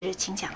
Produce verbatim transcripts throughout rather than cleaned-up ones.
请讲。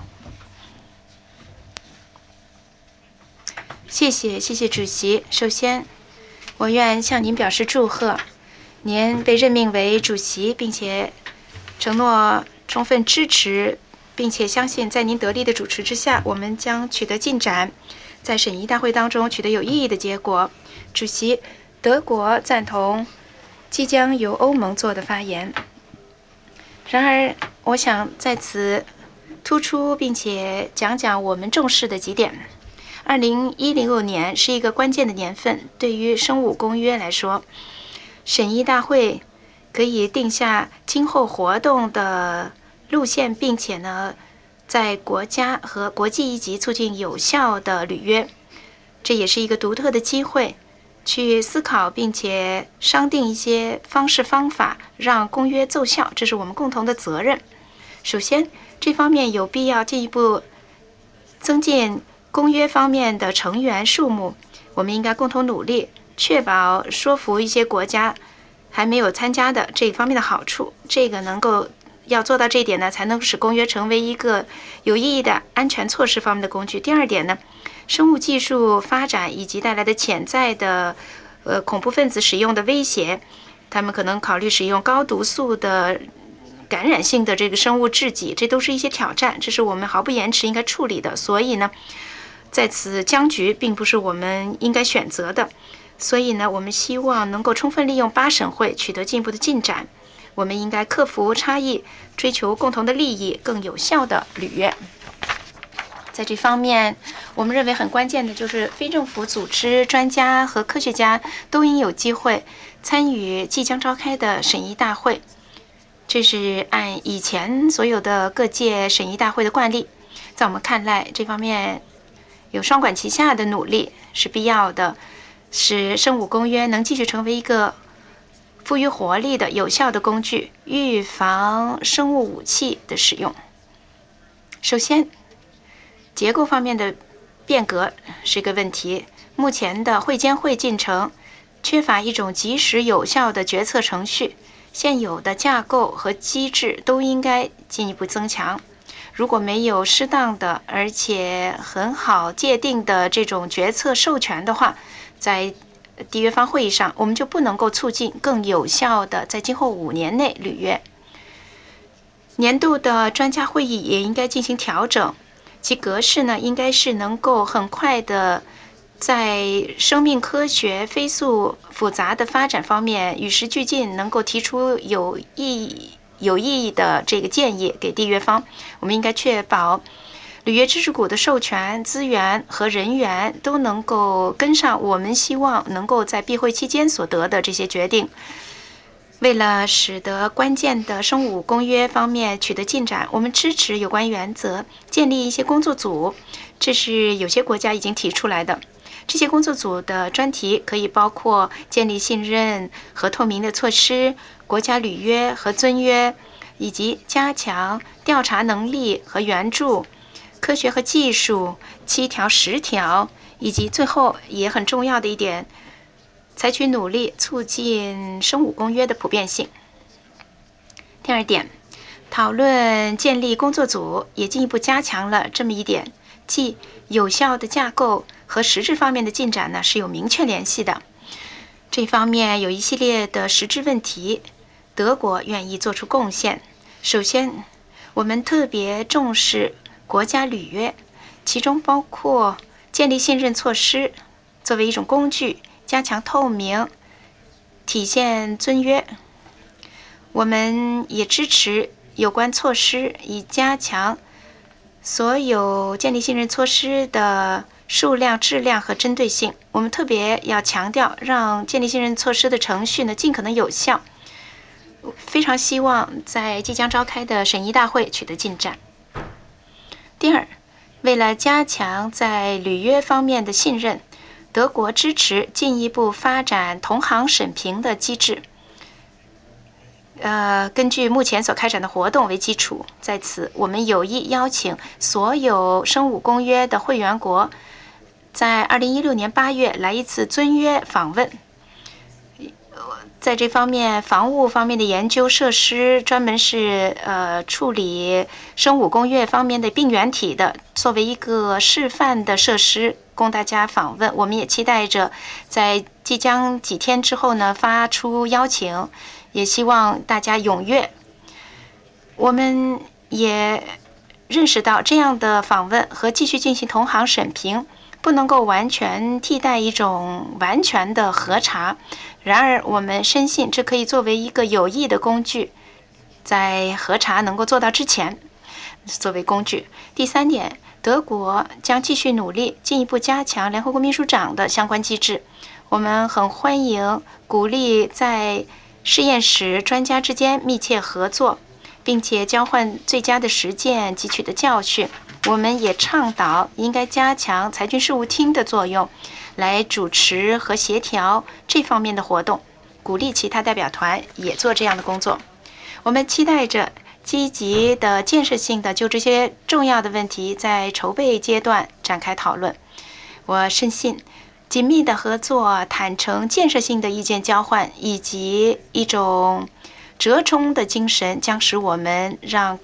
谢谢，谢谢主席。首先，我愿向您表示祝贺，您被任命为主席，并且承诺充分支持，并且相信在您得力的主持之下，我们将取得进展，在审议大会当中取得有意义的结果。主席，德国赞同即将由欧盟做的发言。然而，我想在此突出并且讲讲我们重视的几点。二零一六年是一个关键的年份，对于生物公约来说，审议大会可以定下今后活动的路线，并且呢，在国家和国际一级促进有效的履约。这也是一个独特的机会，去思考并且商定一些方式方法，让公约奏效，这是我们共同的责任。首先，这方面有必要进一步增进公约方面的成员数目，我们应该共同努力，确保说服一些国家还没有参加的这一方面的好处。这个能够要做到这一点呢，才能使公约成为一个有意义的安全措施方面的工具。第二点呢，生物技术发展以及带来的潜在的呃恐怖分子使用的威胁，他们可能考虑使用高毒素的感染性的这个生物制剂，这都是一些挑战，这是我们毫不延迟应该处理的。所以呢，在此僵局并不是我们应该选择的。所以呢，我们希望能够充分利用八省会，取得进一步的进展。我们应该克服差异，追求共同的利益，更有效的履约。在这方面，我们认为很关键的就是非政府组织、专家和科学家都应有机会参与即将召开的审议大会。这是按以前所有的各届审议大会的惯例。在我们看来，这方面有双管齐下的努力是必要的，使生物公约能继续成为一个富于活力的有效的工具，预防生物武器的使用。首先，结构方面的变革是个问题。目前的会监会进程缺乏一种及时有效的决策程序，现有的架构和机制都应该进一步增强。如果没有适当的而且很好界定的这种决策授权的话，在缔约方会议上，我们就不能够促进更有效的在今后五年内履约。年度的专家会议也应该进行调整，其格式呢，应该是能够很快的在生命科学飞速复杂的发展方面与时俱进，能够提出有意有意义的这个建议给缔约方。我们应该确保履约知识股的授权、资源和人员都能够跟上我们希望能够在闭会期间所得的这些决定。为了使得关键的生物公约方面取得进展，我们支持有关原则，建立一些工作组，这是有些国家已经提出来的。这些工作组的专题可以包括建立信任和透明的措施、国家履约和遵约，以及加强调查能力和援助、科学和技术、七条十条，以及最后也很重要的一点，采取努力促进生物公约的普遍性。第二点，讨论建立工作组也进一步加强了这么一点，即有效的架构和实质方面的进展呢是有明确联系的。这方面有一系列的实质问题，德国愿意做出贡献。首先，我们特别重视国家履约，其中包括建立信任措施作为一种工具，加强透明，体现遵约。我们也支持有关措施，以加强所有建立信任措施的数量、质量和针对性。我们特别要强调，让建立信任措施的程序呢尽可能有效。非常希望在即将召开的审议大会取得进展。第二，为了加强在履约方面的信任，德国支持进一步发展同行审评的机制。呃，根据目前所开展的活动为基础，在此我们有意邀请所有生物公约的会员国，在二零一六年八月来一次遵约访问。 在这方面，防务方面的研究设施，专门是呃处理生物工业方面的病原体的，作为一个示范的设施，供大家访问。我们也期待着在即将几天之后呢，发出邀请，也希望大家踊跃。我们也认识到，这样的访问和继续进行同行审评，不能够完全替代一种完全的核查。然而，我们深信这可以作为一个有益的工具，在核查能够做到之前，作为工具。第三点，德国将继续努力，进一步加强联合国秘书长的相关机制。我们很欢迎鼓励在实验室专家之间密切合作，并且交换最佳的实践汲取的教训。我们也倡导应该加强裁军事务厅的作用，来主持和协调这方面的活动，鼓励其他代表团也做这样的工作。我们期待着积极的、建设性的就这些重要的问题在筹备阶段展开讨论。我深信，紧密的合作、坦诚、建设性的意见交换，以及一种折中的精神，将使我们让